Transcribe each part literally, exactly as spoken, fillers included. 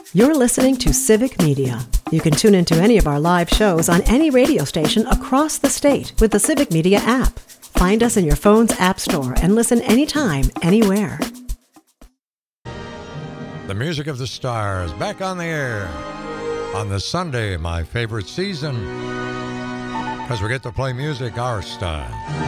You're listening to Civic Media. You can tune into any of our live shows on any radio station across the state with the Civic Media app. Find us in your phone's app store and listen anytime, anywhere. The Music of the Stars, back on the air on the Sunday, my favorite season, because we get to play music our style.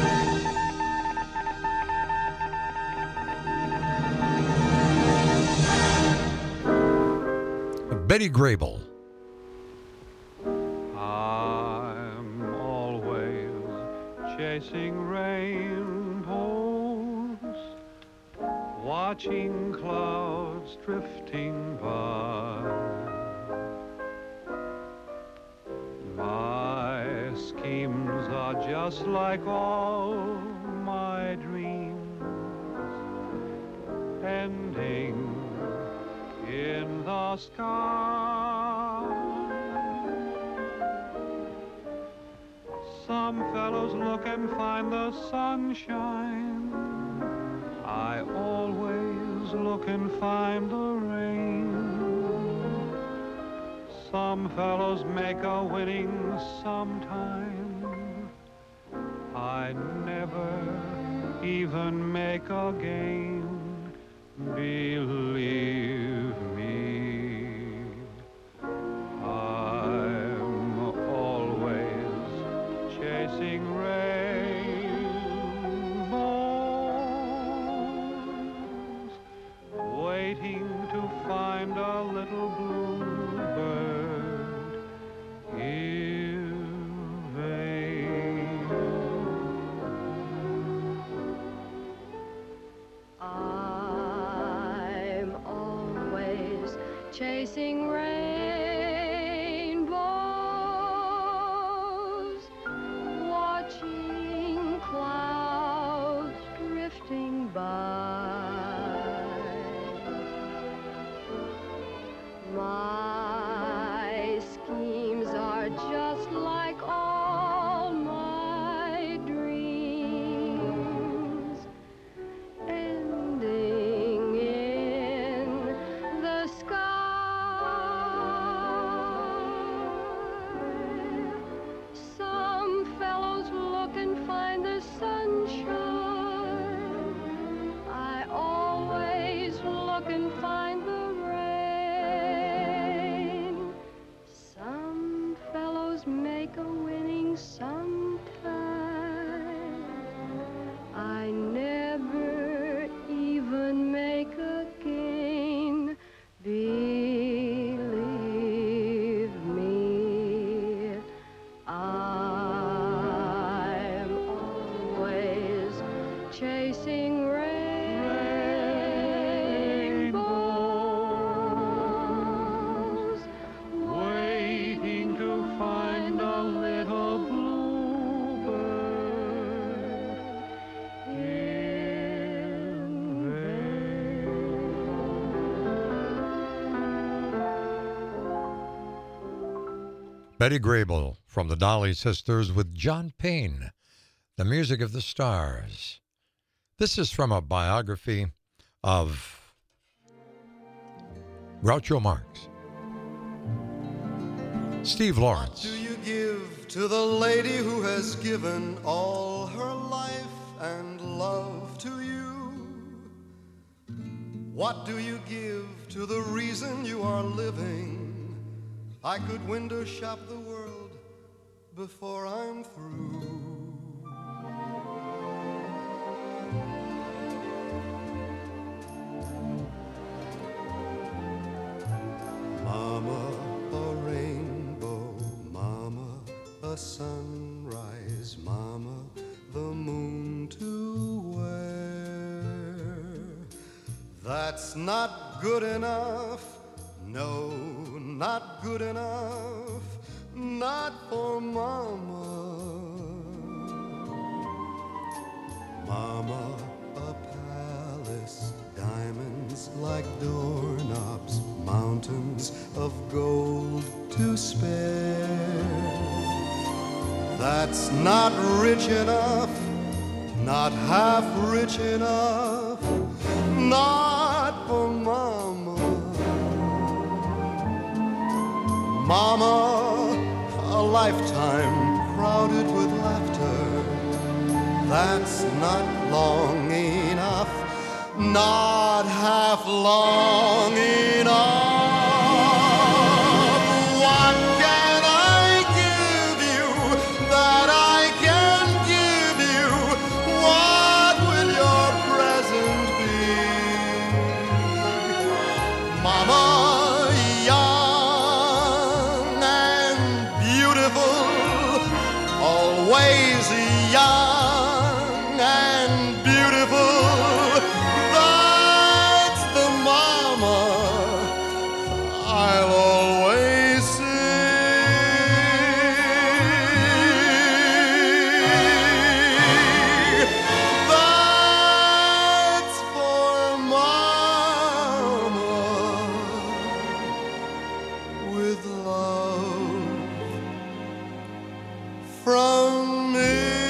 Betty Grable. I'm always chasing rainbows, watching clouds drifting by. My schemes are just like all my dreams, ending in the sky. Some fellows look and find the sunshine. I always look and find the rain. Some fellows make a winning sometime. I never even make a gain. Believe me, I'm always chasing rainbows, waiting to find a little bluebird in vain. Chasing rainbows, watching clouds drifting by. My schemes are just like all my dreams, ending in the sky. Make a winning sometime. I never even make a gain. Believe me, I'm always chasing rainbows, waiting to find a little bluebird in vain. Betty Grable from the Dolly Sisters with John Payne, The Music of the Stars. This is from a biography of Groucho Marx. Steve Lawrence. What do you give to the lady who has given all her life and love to you? What do you give to the reason you are living? I could window shop the world before I'm through. Mama, a rainbow, mama, a sunrise, mama, the moon to wear. That's not good enough, no, not good enough, not for mama. Mama, a palace, diamonds like doorknobs, mountains of gold to spare. That's not rich enough, not half rich enough, not for mama. Mama, a lifetime crowded with laughter, that's not long enough, not half long enough. What can I give you that I can give you? What will your present be? Mama, young and beautiful, always young and beautiful, that's the mama I'll always see. That's for mama, with love from me.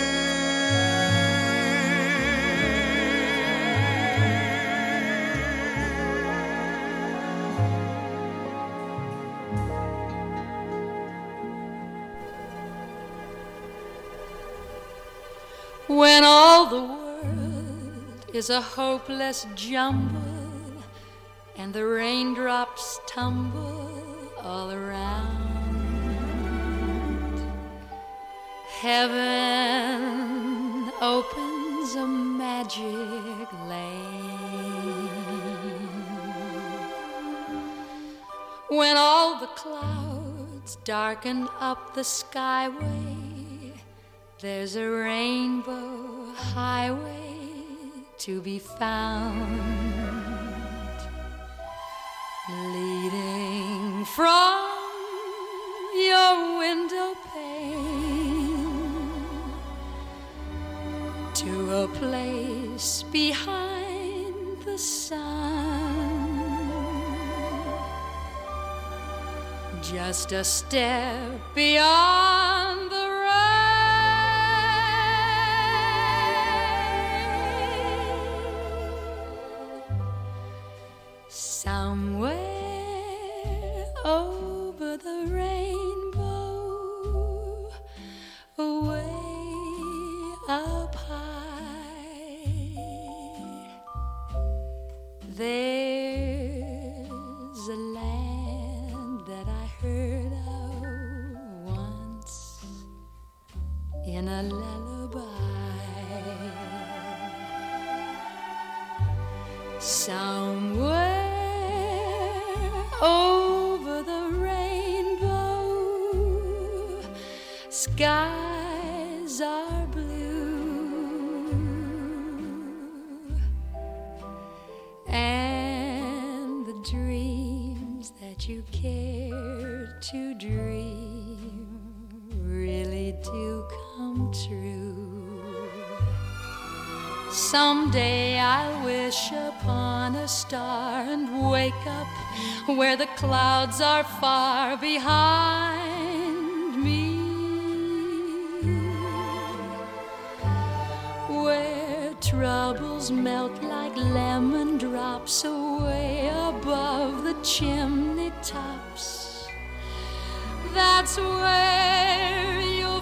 When all the world is a hopeless jumble and the raindrops tumble all around, heaven opens a magic lane. When all the clouds darken up the skyway, there's a rainbow highway to be found, leading from your window pane to a place behind the sun. Just a step beyond the somewhere over the rainbow, way up high, there's a land that I heard of once in a lullaby. Somewhere over the rainbow, skies are blue, and the dreams that you care to dream really do come true. Someday I'll wish upon a star and wake up where the clouds are far behind me, where troubles melt like lemon drops away above the chimney tops. That's where you'll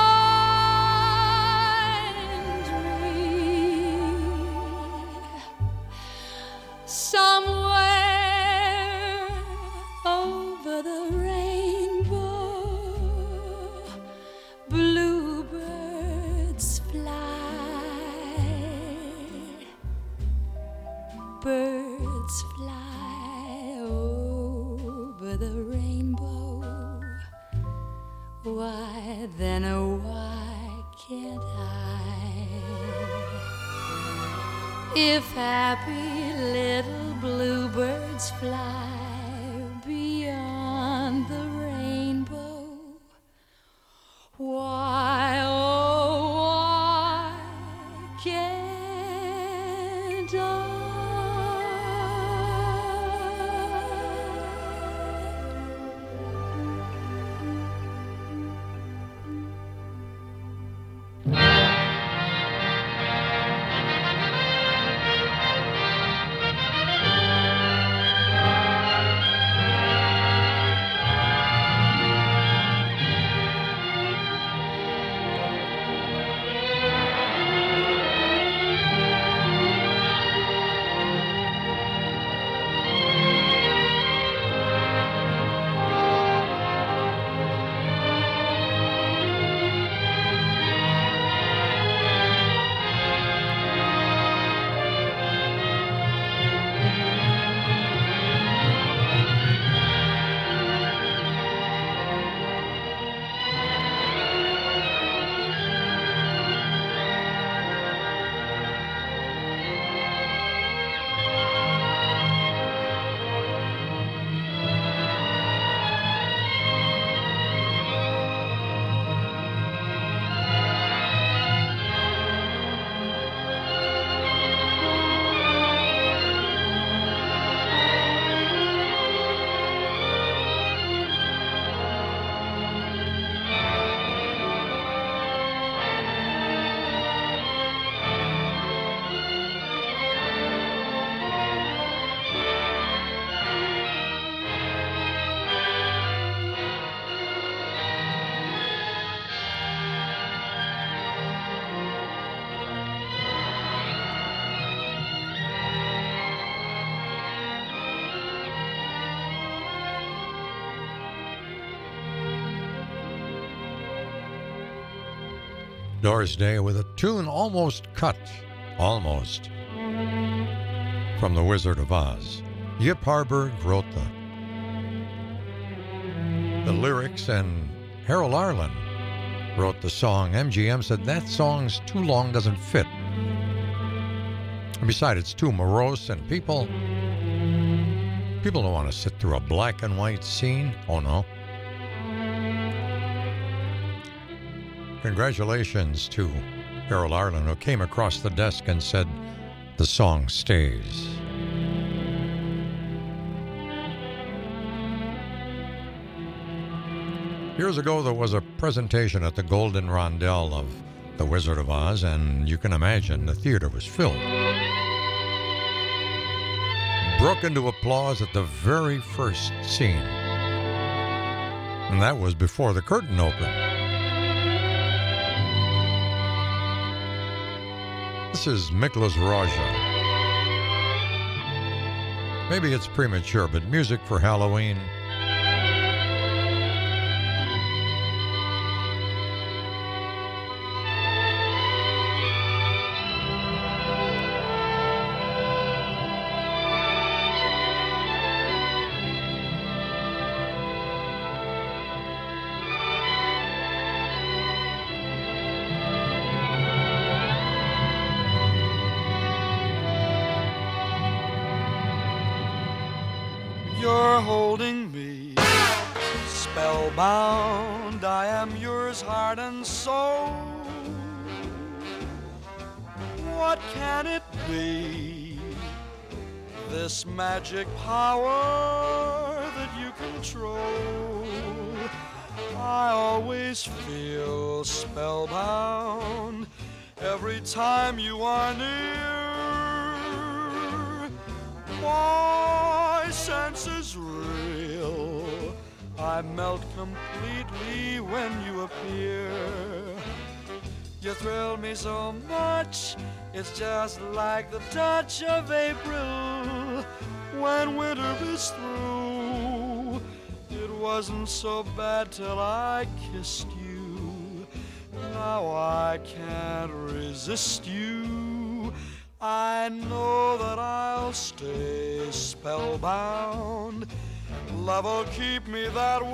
find me, somewhere over the rainbow. Bluebirds fly, birds fly over the rainbow. Why then, oh, why can't I? If happy little bluebirds fly beyond the rainbow, why, oh, why can't I? Doris Day with a tune almost cut, almost, from The Wizard of Oz. Yip Harburg wrote the, the lyrics, and Harold Arlen wrote the song. M G M said that song's too long, doesn't fit. And besides, it's too morose, and people, people don't want to sit through a black and white scene. Oh no. Congratulations to Harold Arlen, who came across the desk and said the song stays. Years ago, there was a presentation at the Golden Rondell of The Wizard of Oz, and you can imagine the theater was filled. Broke into applause at the very first scene. And that was before the curtain opened. This is Miklos Rozsa. Maybe it's premature, but music for Halloween. You're holding me spellbound. I am yours, heart and soul. What can it be? This magic power that you control. I always feel spellbound every time you are near. My senses reel. I melt completely when you appear. You thrill me so much, it's just like the touch of April when winter is through. It wasn't so bad till I kissed you. Now I can't resist you. I know that I'll stay spellbound. Love will keep me that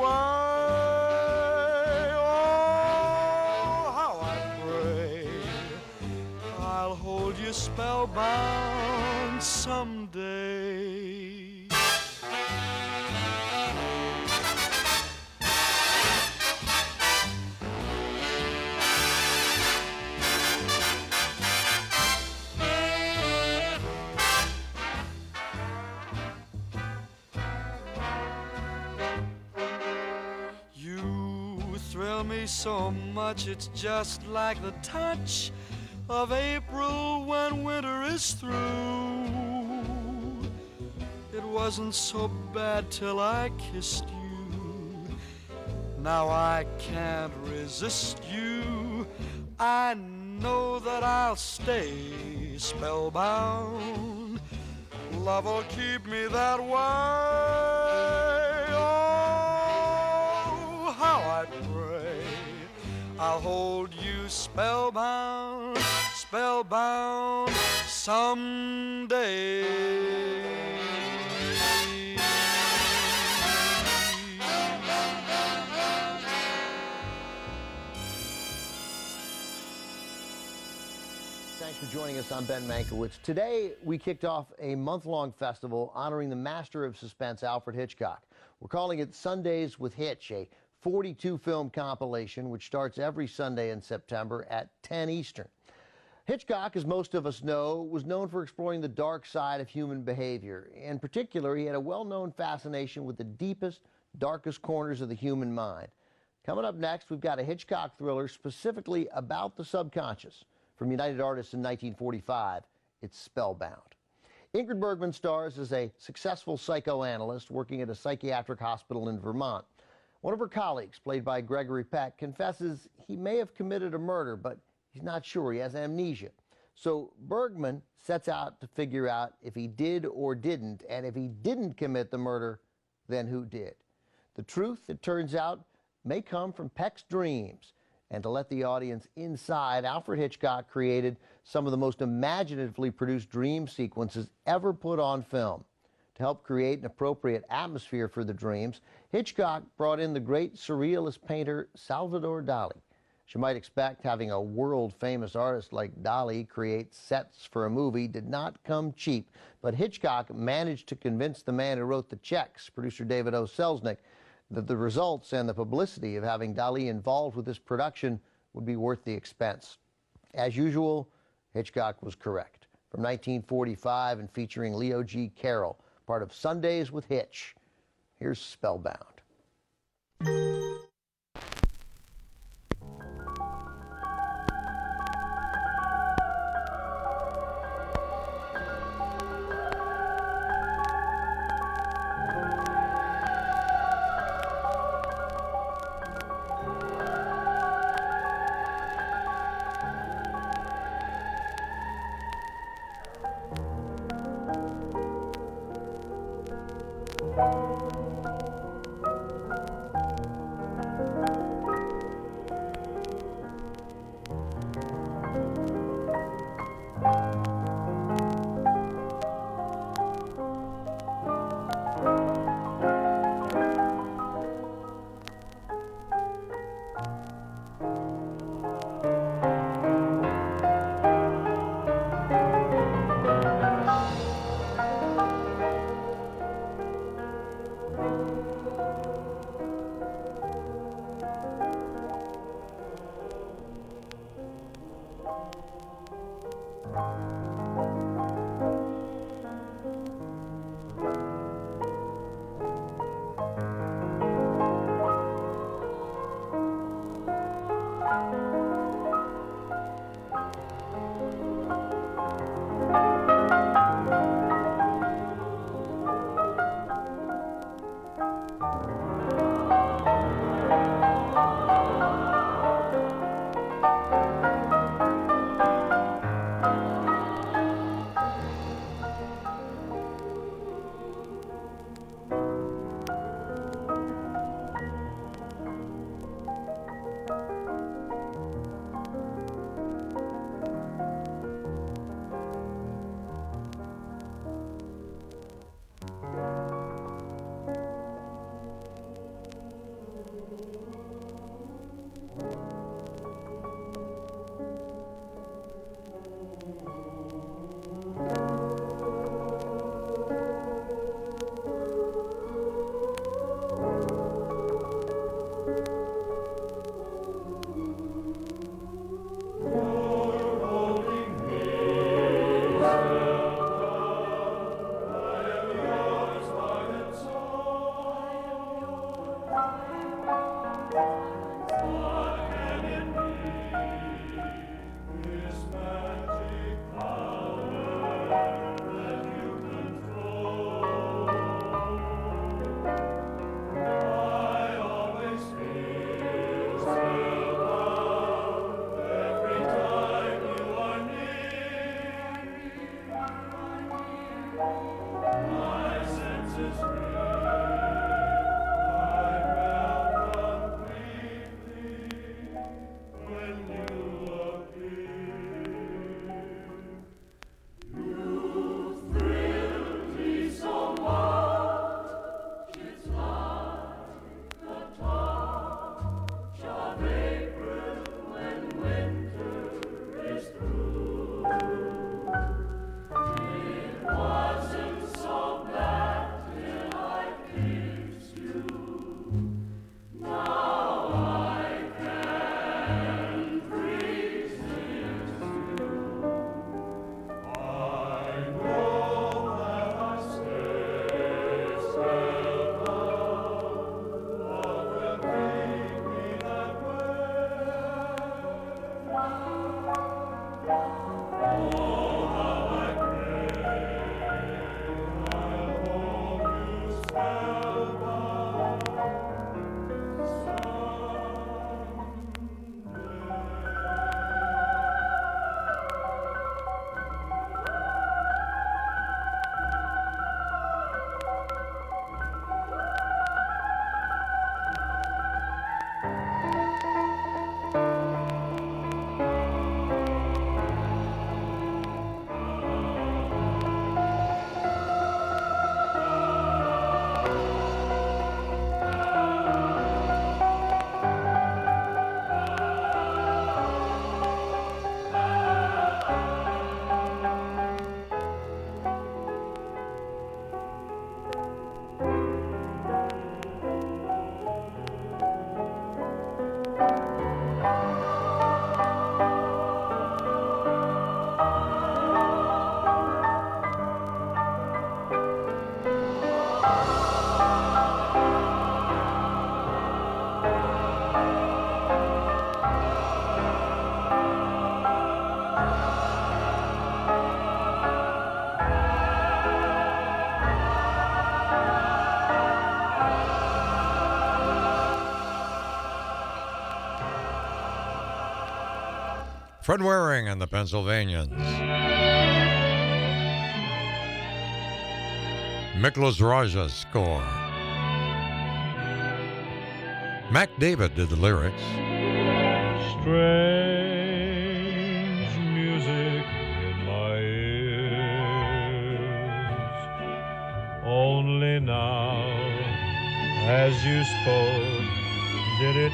way. Oh, how I pray I'll hold you spellbound someday. Me so much, it's just like the touch of April when winter is through. It wasn't so bad till I kissed you. Now I can't resist you. I know that I'll stay spellbound. Love will keep me that way. Oh, how I pray I'll hold you spellbound, spellbound someday. Thanks for joining us. I'm Ben Mankiewicz. Today, we kicked off a month-long festival honoring the master of suspense, Alfred Hitchcock. We're calling it Sundays with Hitch, a forty-two film compilation which starts every Sunday in September at ten Eastern. Hitchcock, as most of us know, was known for exploring the dark side of human behavior. In particular, he had a well-known fascination with the deepest, darkest corners of the human mind. Coming up next, we've got a Hitchcock thriller specifically about the subconscious. From United Artists in nineteen forty-five, it's Spellbound. Ingrid Bergman stars as a successful psychoanalyst working at a psychiatric hospital in Vermont. One of her colleagues, played by Gregory Peck, confesses he may have committed a murder, but he's not sure. He has amnesia. So Bergman sets out to figure out if he did or didn't, and if he didn't commit the murder, then who did? The truth, it turns out, may come from Peck's dreams. And to let the audience inside, Alfred Hitchcock created some of the most imaginatively produced dream sequences ever put on film. To help create an appropriate atmosphere for the dreams, Hitchcock brought in the great surrealist painter Salvador Dali. As you might expect, having a world-famous artist like Dali create sets for a movie did not come cheap, but Hitchcock managed to convince the man who wrote the checks, producer David O. Selznick, that the results and the publicity of having Dali involved with this production would be worth the expense. As usual, Hitchcock was correct. From nineteen forty-five and featuring Leo G. Carroll, part of Sundays with Hitch, here's Spellbound. Fred Waring and the Pennsylvanians. Miklos Raja's score. Mac David did the lyrics. Strange music in my ears. Only now, as you spoke, did it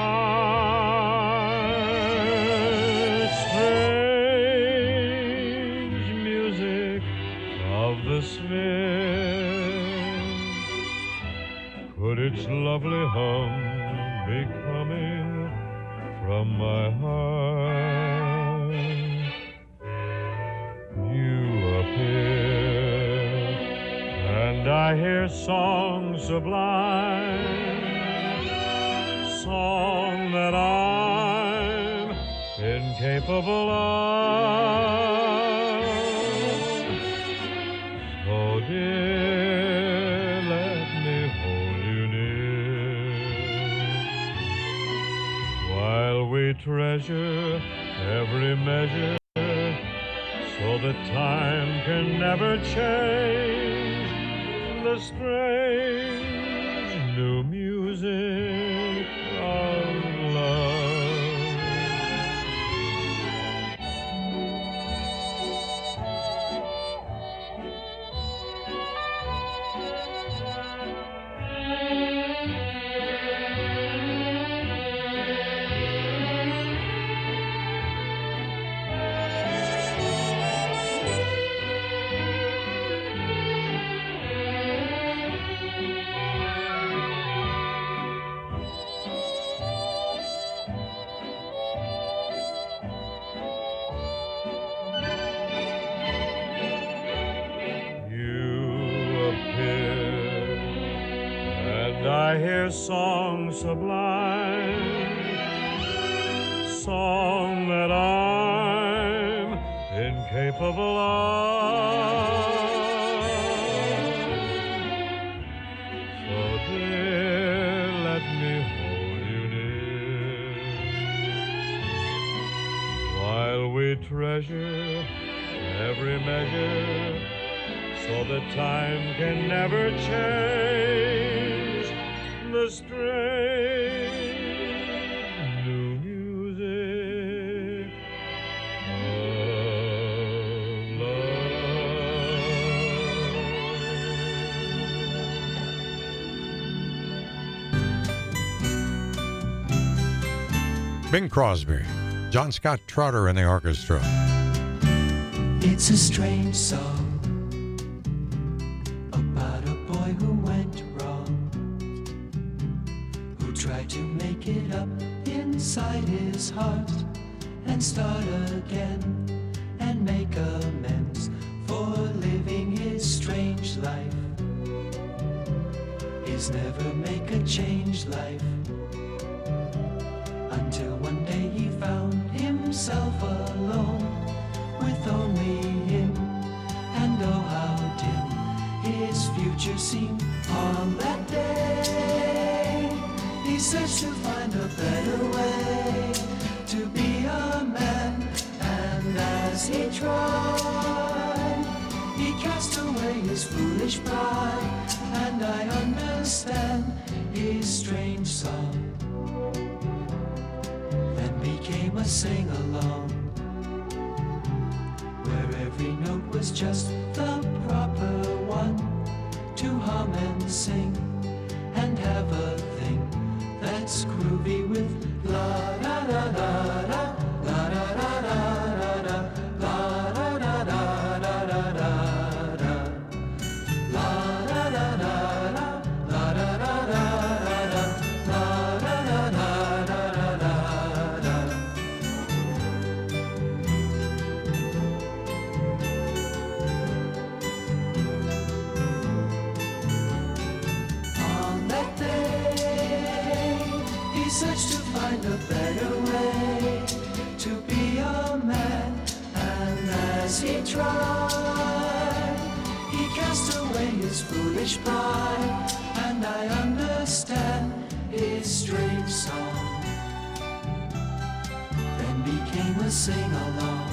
start. Strange music of the spheres. Could its lovely hum be coming from my heart? You appear, and I hear songs sublime, song that I'm incapable of. Oh dear, let me hold you near, while we treasure every measure, so that time can never change the strange new music of love. I hear songs sublime, song that I'm incapable of. So dear, let me hold you near, while we treasure every measure, so that time can never change the strange new music of love. Bing Crosby, John Scott Trotter in the orchestra. It's a strange song about a boy who went wrong, who tried to make it up inside his heart and start again and make amends for living his strange life. His never make a change life, until one day he found himself alone with only him, and oh how dim his future seemed. On that day he searched to find a better way to be a man, and as he tried he cast away his foolish pride, and I understand his strange song then became a sing-along, where every note was just the proper one to hum and sing and have a thing that's groovy with la da da da da la da da da da la da da da da da da la da da da da la da da da da la da da da da da. Searched to find a better way to be a man, and as he tried he cast away his foolish pride, and I understand his strange song then became became a sing-along,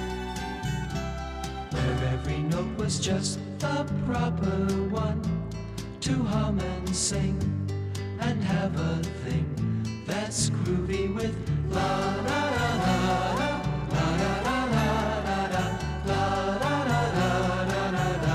where every note was just the proper one to hum and sing and have a thing that's groovy with la la la la la la la la la la la la la la la la la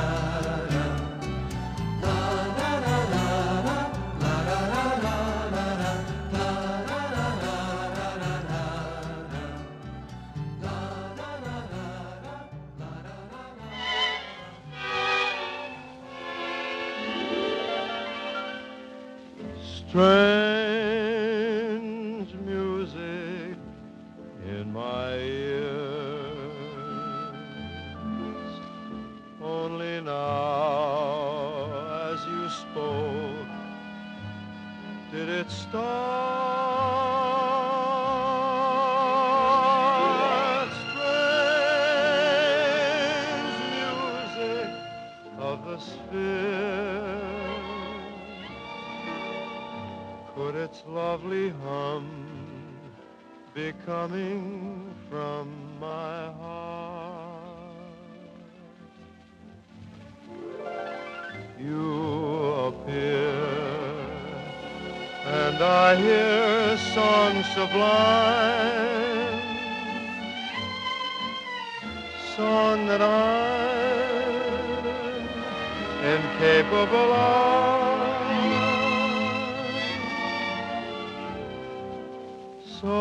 Strange music in my ears. Only now, as you spoke, did it start. Strange music of the sphere. Could its lovely hum be coming from my heart? You appear, and I hear songs sublime, song that I'm incapable of. So,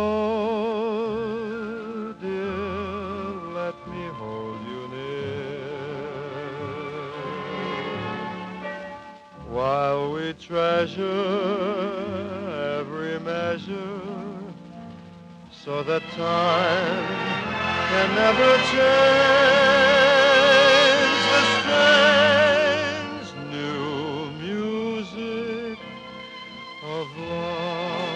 dear, let me hold you near while we treasure every measure, so that time can never change the strange new music of love.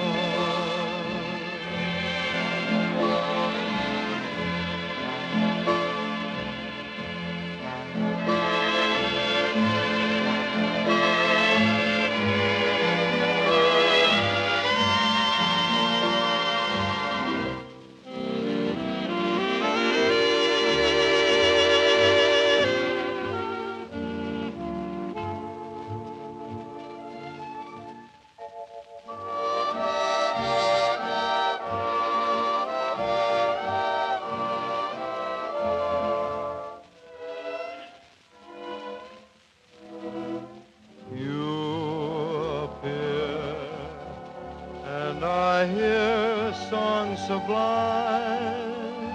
I hear songs sublime,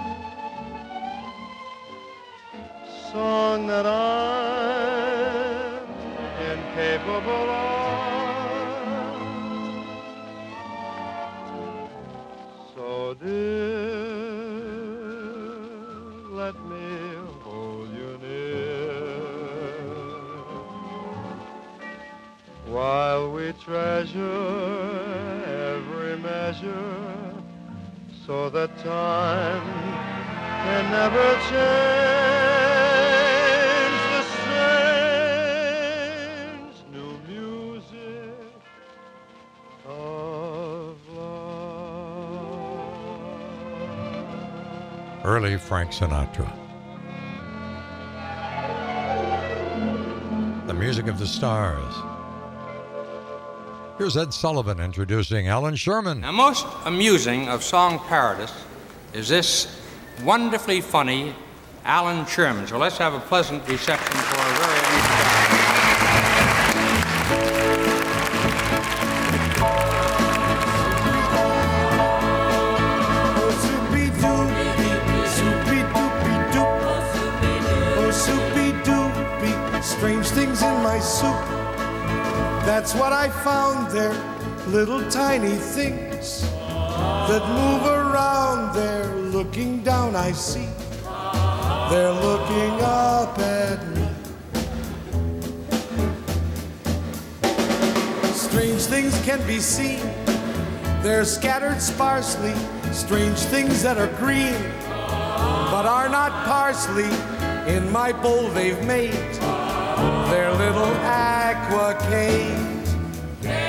song that I'm incapable of. So dear, let me hold you near while we treasure every measure, so that time can never change the strange new music of love. Early Frank Sinatra. The music of the stars. Here's Ed Sullivan introducing Alan Sherman. Now, most amusing of song parodies is this wonderfully funny Alan Sherman. So let's have a pleasant reception for our very own. Strange things in my soup. That's what I found there. Little tiny things that move around there. Looking down, I see they're looking up at me. Strange things can be seen. They're scattered sparsely. Strange things that are green but are not parsley. In my bowl they've made their little aquacade.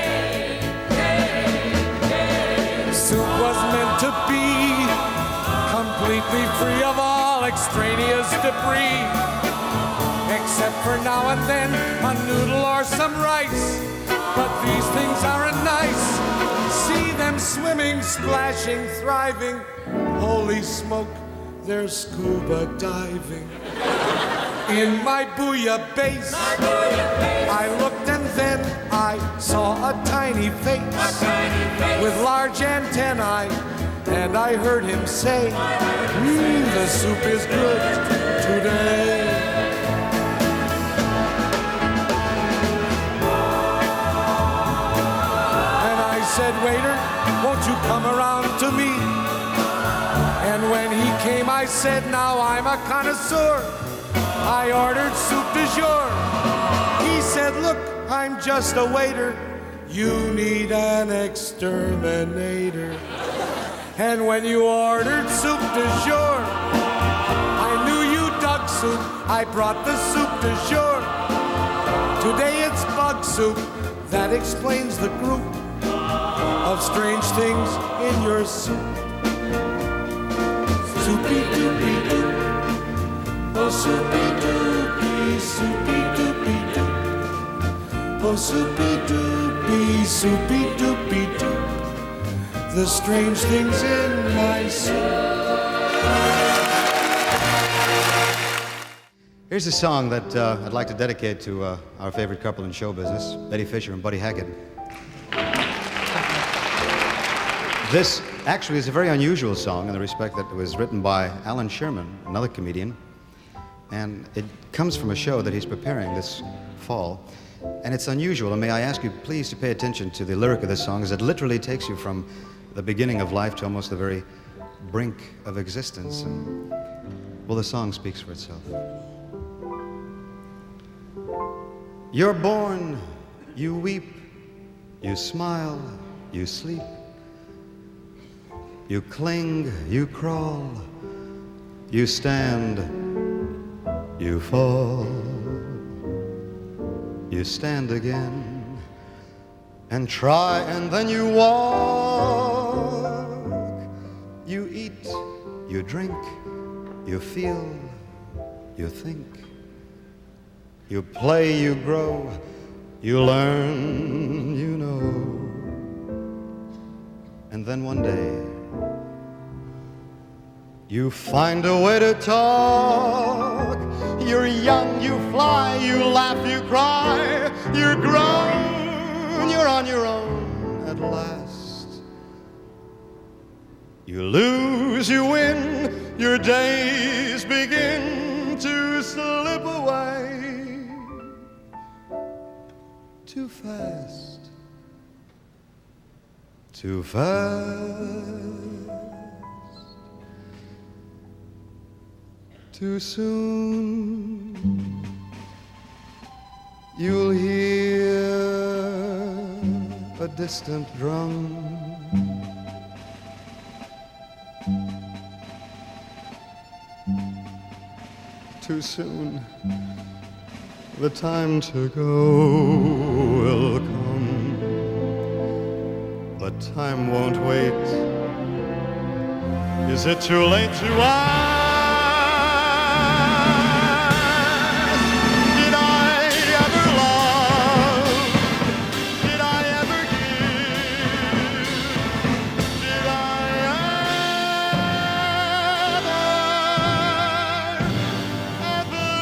Soup was meant to be completely free of all extraneous debris, except for now and then a noodle or some rice. But these things aren't nice. See them swimming, splashing, thriving. Holy smoke, they're scuba diving. In my bouillabaisse, I looked and then I saw a tiny face, a tiny face. With large antennae, and I heard him say, mmm, the soup is good today. And I said, waiter, won't you come around to me? And when he came, I said, now I'm a connoisseur. I ordered soup du jour. He said, look, I'm just a waiter. You need an exterminator. And when you ordered soup du jour, I knew you dug soup. I brought the soup du jour. Today it's bug soup. That explains the group of strange things in your soup. Soupy doopy doop. Oh, soupy doopy, soupy doopy doop. Oh, soupy doopy, soupy doopy doop. The strange things in my soup. Here's a song that uh, I'd like to dedicate to uh, our favorite couple in show business, Betty Fisher and Buddy Hackett. This actually is a very unusual song in the respect that it was written by Alan Sherman, another comedian, and it comes from a show that he's preparing this fall. And it's unusual, and may I ask you please to pay attention to the lyric of this song, as it literally takes you from the beginning of life to almost the very brink of existence. And, well, the song speaks for itself. You're born, you weep, you smile, you sleep, you cling, you crawl, you stand, you fall, you stand again and try, and then you walk, you eat, you drink, you feel, you think, you play, you grow, you learn, you know. And then one day, you find a way to talk. You're young, you fly, you laugh, you cry. You're grown, you're on your own at last. You lose, you win, your days begin to slip away. Too fast, too fast, too soon. You'll hear a distant drum. Too soon. The time to go will come, but time won't wait. Is it too late to ask? Did I ever love? Did I ever give? Did I ever, ever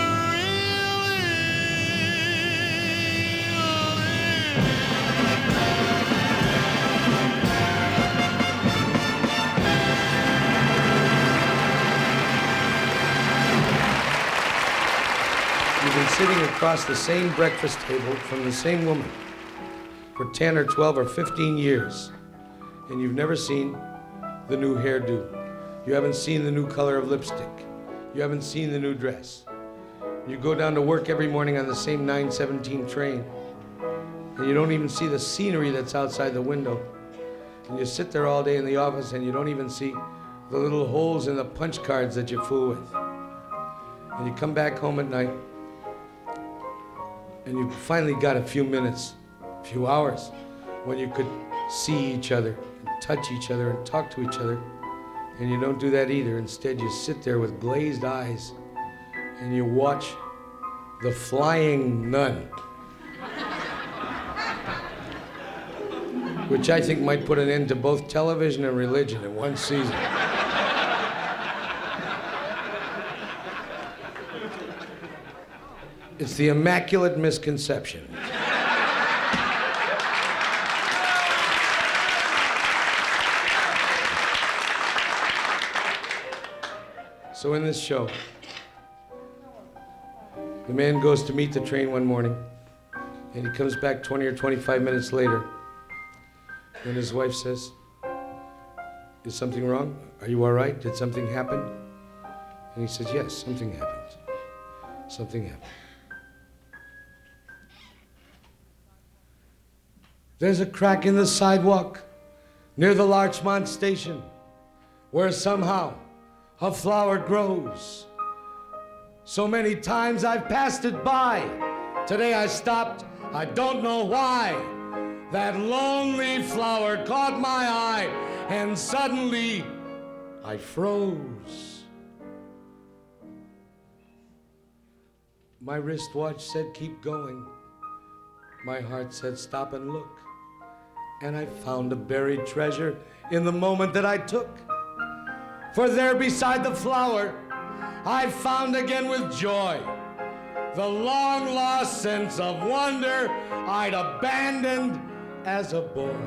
You've been sitting across the same breakfast table from the same woman for ten or twelve or fifteen years, and you've never seen the new hairdo. You haven't seen the new color of lipstick. You haven't seen the new dress. You go down to work every morning on the same nine seventeen train, and you don't even see the scenery that's outside the window. And you sit there all day in the office and you don't even see the little holes in the punch cards that you fool with. And you come back home at night, and you finally got a few minutes, a few hours, when you could see each other, and touch each other, and talk to each other. And you don't do that either. Instead, you sit there with glazed eyes and you watch The Flying Nun, which I think might put an end to both television and religion in one season. It's the Immaculate Misconception. So in this show, the man goes to meet the train one morning, and he comes back twenty or twenty-five minutes later, and his wife says, "Is something wrong? Are you all right? Did something happen?" And he says, "Yes, something happened. Something happened. There's a crack in the sidewalk near the Larchmont station where somehow a flower grows. So many times I've passed it by. Today I stopped, I don't know why. That lonely flower caught my eye, and suddenly I froze. My wristwatch said keep going. My heart said stop and look. And I found a buried treasure in the moment that I took. For there beside the flower, I found again with joy the long-lost sense of wonder I'd abandoned as a boy.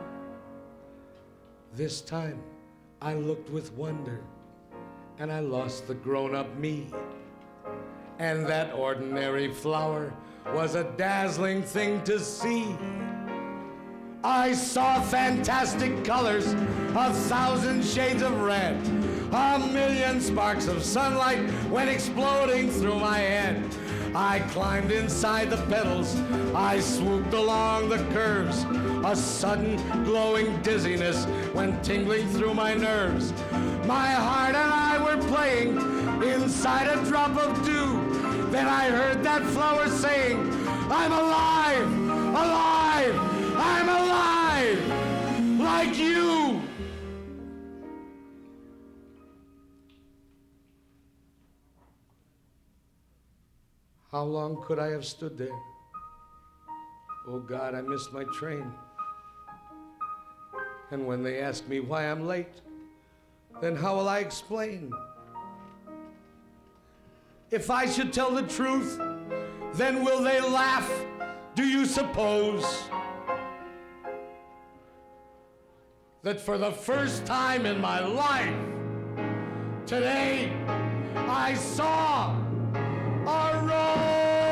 This time, I looked with wonder, and I lost the grown-up me. And that ordinary flower was a dazzling thing to see. I saw fantastic colors, a thousand shades of red. A million sparks of sunlight went exploding through my head. I climbed inside the petals, I swooped along the curves. A sudden glowing dizziness went tingling through my nerves. My heart and I were playing inside a drop of dew. Then I heard that flower saying, I'm alive, alive, I'm alive, like you. How long could I have stood there? Oh God, I missed my train. And when they ask me why I'm late, then how will I explain? If I should tell the truth, then will they laugh, do you suppose? That for the first time in my life, today, I saw a rose.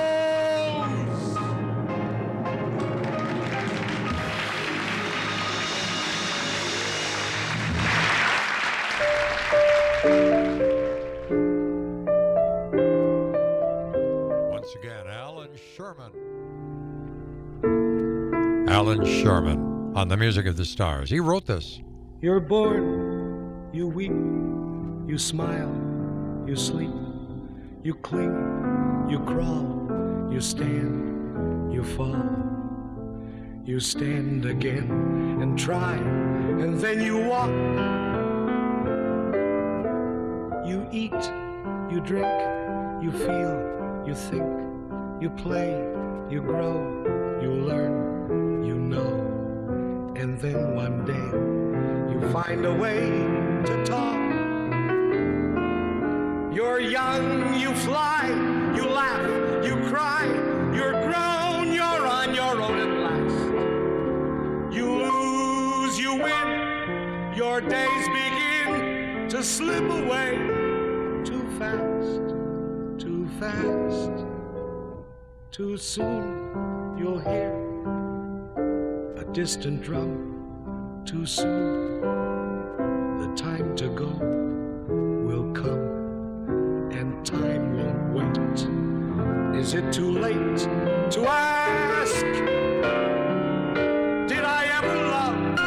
Once again, Alan Sherman. Alan Sherman on the Music of the Stars. He wrote this. You're born, you weep, you smile, you sleep, you cling, you crawl, you stand, you fall. You stand again and try, and then you walk. You eat, you drink, you feel, you think, you play, you grow, you learn, you know. And then one day, you find a way to talk. You're young, you fly, you laugh, you cry, you're grown, you're on your own at last. You lose, you win, your days begin to slip away too fast, too fast. Too soon you'll hear a distant drum. Too soon the time to go will come, and time won't wait. Is it too late to ask? Did I ever love?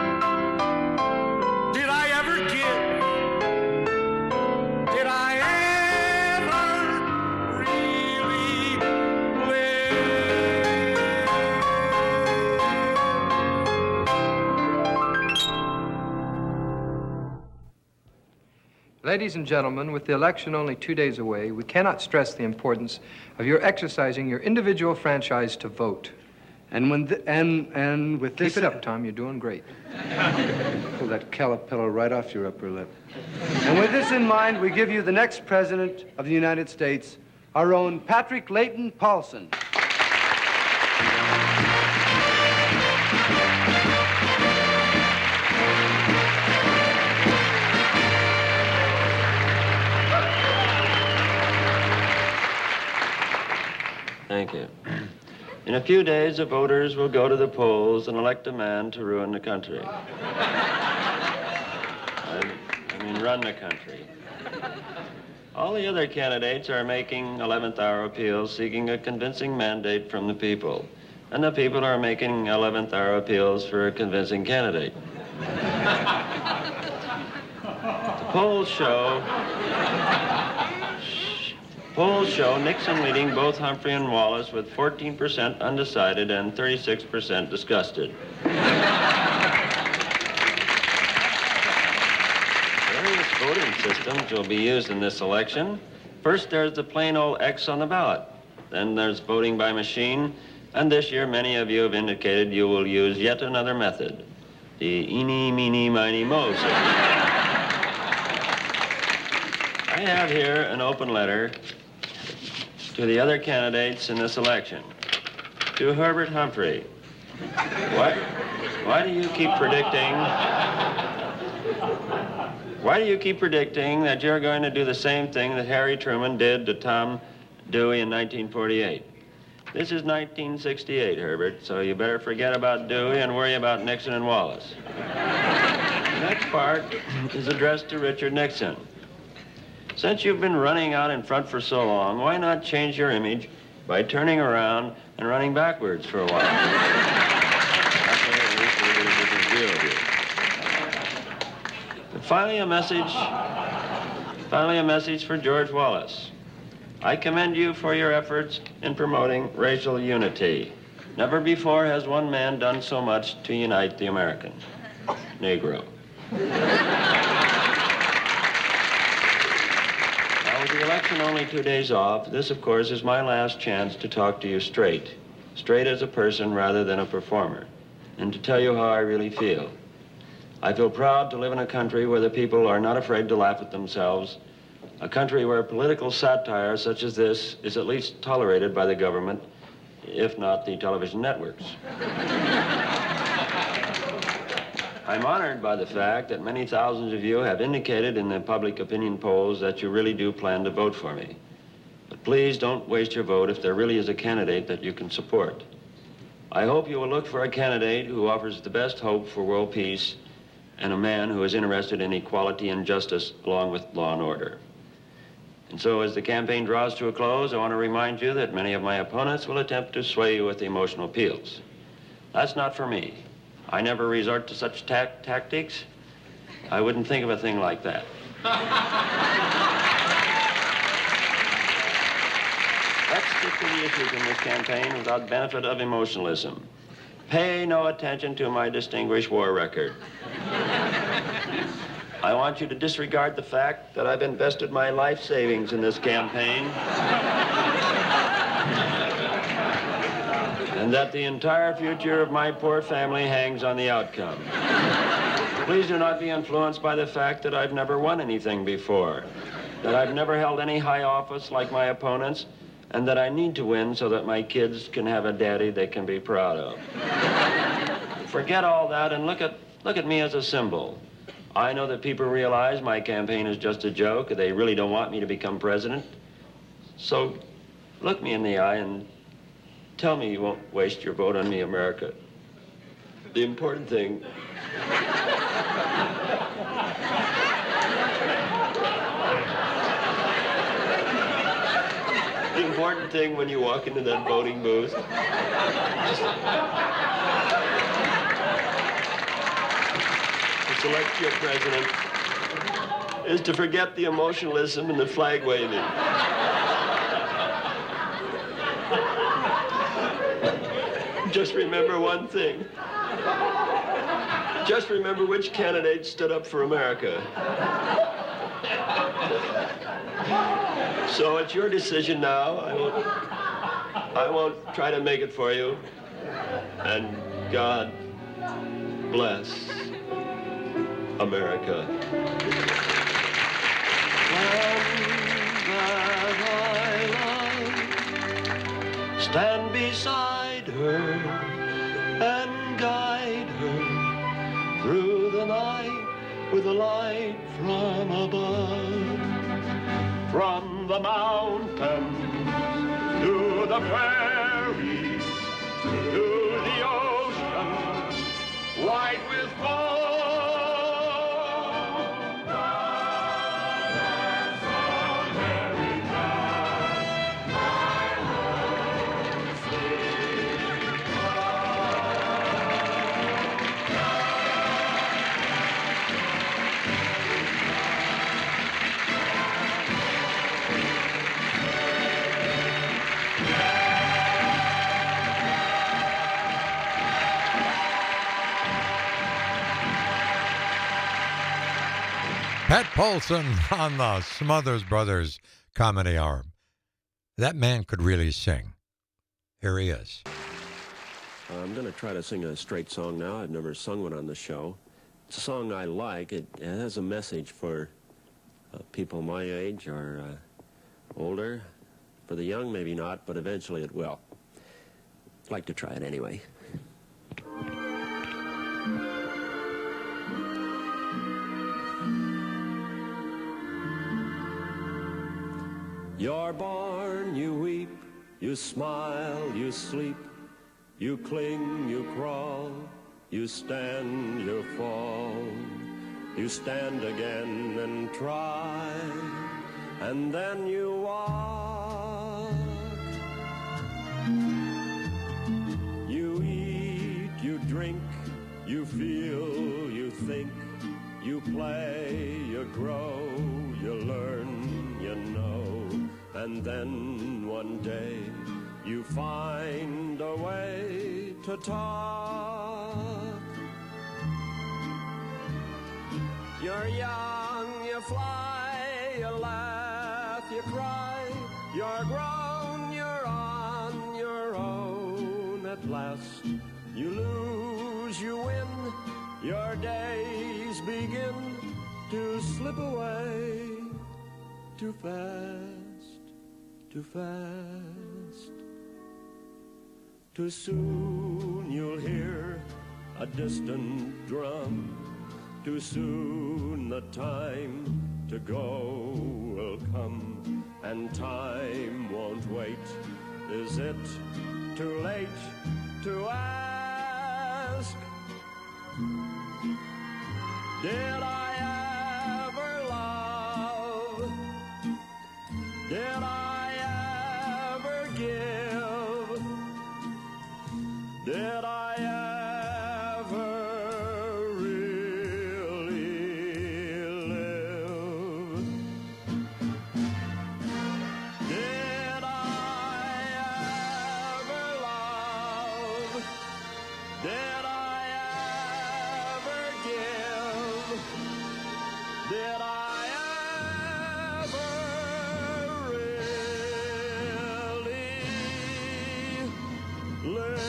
Did I ever give? Did I ever really live? Ladies and gentlemen, with the election only two days away, we cannot stress the importance of your exercising your individual franchise to vote. And when the, and and with this, Keep it up, Tom. You're doing great. pull that caterpillar right off your upper lip. And with this in mind, we give you the next president of the United States, our own Patrick Layton Paulson. Thank you. In a few days, the voters will go to the polls and elect a man to ruin the country. I, I mean, run the country. All the other candidates are making eleventh hour appeals, seeking a convincing mandate from the people. And the people are making eleventh hour appeals for a convincing candidate. The polls show... Polls show Nixon leading both Humphrey and Wallace with fourteen percent undecided and thirty-six percent disgusted. Various voting systems will be used in this election. First, there's the plain old X on the ballot. Then there's voting by machine. And this year, many of you have indicated you will use yet another method, the eeny, meeny, miny, mo system. I have here an open letter to the other candidates in this election. To Herbert Humphrey, why, why do you keep predicting, why do you keep predicting that you're going to do the same thing that Harry Truman did to Tom Dewey in nineteen forty-eight? This is nineteen sixty-eight, Herbert, so you better forget about Dewey and worry about Nixon and Wallace. The next part is addressed to Richard Nixon. Since you've been running out in front for so long, why not change your image by turning around and running backwards for a while? That's at least we'll get a different view of you. And finally, a message, finally a message for George Wallace. I commend you for your efforts in promoting racial unity. Never before has one man done so much to unite the American Negro. With the election only two days off, this, of course, is my last chance to talk to you straight. Straight as a person rather than a performer. And to tell you how I really feel. I feel proud to live in a country where the people are not afraid to laugh at themselves. A country where political satire such as this is at least tolerated by the government, if not the television networks. I'm honored by the fact that many thousands of you have indicated in the public opinion polls that you really do plan to vote for me. But please don't waste your vote if there really is a candidate that you can support. I hope you will look for a candidate who offers the best hope for world peace and a man who is interested in equality and justice along with law and order. And so as the campaign draws to a close, I want to remind you that many of my opponents will attempt to sway you with emotional appeals. That's not for me. I never resort to such ta tactics. I wouldn't think of a thing like that. Let's stick to the issues in this campaign without benefit of emotionalism. Pay no attention to my distinguished war record. I want you to disregard the fact that I've invested my life savings in this campaign. And that the entire future of my poor family hangs on the outcome. Please do not be influenced by the fact that I've never won anything before, that I've never held any high office like my opponents, and that I need to win so that my kids can have a daddy they can be proud of. Forget all that and look at, look at me as a symbol. I know that people realize my campaign is just a joke, they really don't want me to become president. So look me in the eye and tell me you won't waste your vote on me, America. The important thing... the important thing when you walk into that voting booth... to select your president is to forget the emotionalism and the flag waving. Just remember one thing. Just remember which candidate stood up for America. So it's your decision now. I won't, I won't try to make it for you. And God bless America. Stand beside her and guide her through the night with a light from above. From the mountains to the prairies to the ocean white with foam. Pat Paulson on the Smothers Brothers Comedy Hour. That man could really sing. Here he is. I'm going to try to sing a straight song now. I've never sung one on the show. It's a song I like. It, it has a message for uh, people my age or uh, older. For the young, maybe not, but eventually it will. I'd like to try it anyway. You're born, you weep, you smile, you sleep, you cling, you crawl, you stand, you fall, you stand again and try, and then you walk. You eat, you drink, you feel, you think, you play, you grow, you learn, you know. And then one day you find a way to talk. You're young, you fly, you laugh, you cry. You're grown, you're on your own at last. You lose, you win, your days begin to slip away too fast. Too fast. Too soon you'll hear a distant drum. Too soon the time to go will come, and time won't wait. Is it too late to ask? Did I ever love? Did I Did I ever really live? Did I ever love? Did I ever give? Did I ever really live?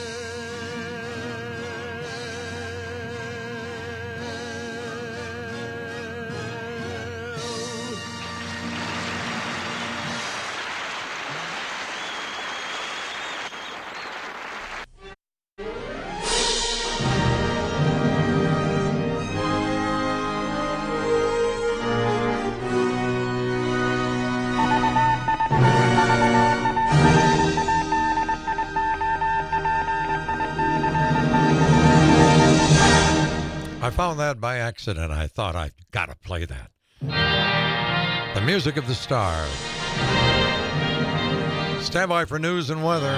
I found that by accident. I thought I've got to play that. The music of the stars. Stand by for news and weather.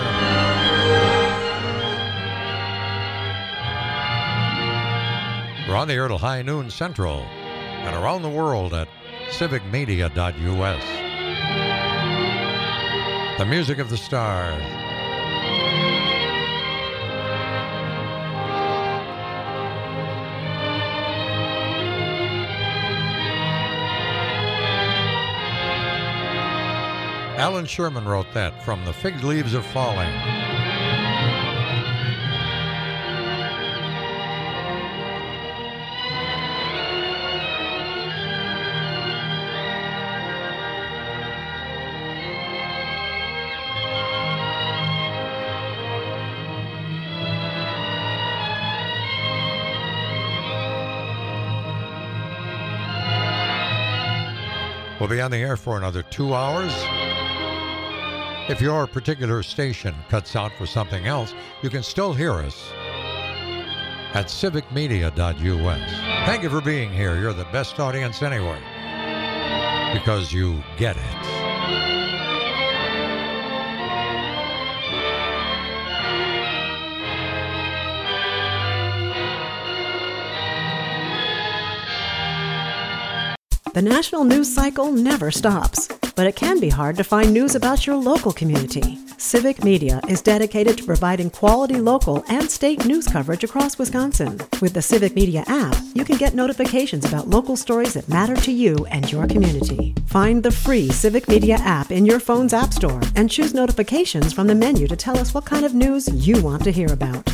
We're on the air till high noon Central and around the world at civic media dot U S. The music of the stars. Alan Sherman wrote that from The Fig Leaves Are Falling. We'll be on the air for another two hours. If your particular station cuts out for something else, you can still hear us at civic media dot U S. Thank you for being here. You're the best audience anywhere because you get it. The national news cycle never stops, but it can be hard to find news about your local community. Civic Media is dedicated to providing quality local and state news coverage across Wisconsin. With the Civic Media app, you can get notifications about local stories that matter to you and your community. Find the free Civic Media app in your phone's app store and choose notifications from the menu to tell us what kind of news you want to hear about.